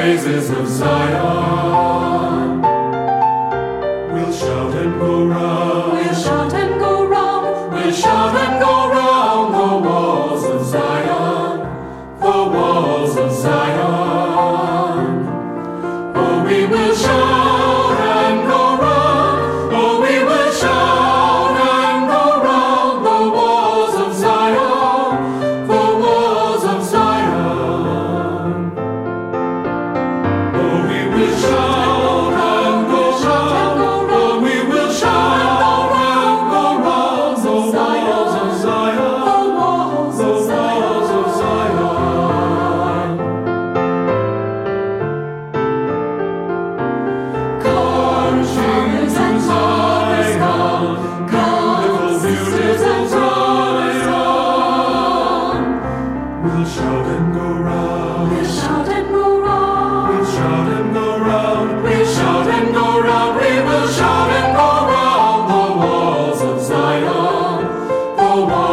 praises of Zion. We'll shout and go round. We'll shout and go round. We'll shout and go round the walls of Zion, the walls of Zion. Oh, we will shout and go round. Oh, we will shout and go round the walls of Zion, the walls of Zion. Oh, we will shout and go round. Oh, we will shout and go round the walls of Zion, The walls the of walls of Zion. Come to Zion, beautiful Zion. We'll shout and go round. We'll shout and go round. We'll shout and go round. We'll shout and go round. We will shout and go round the walls of Zion, the walls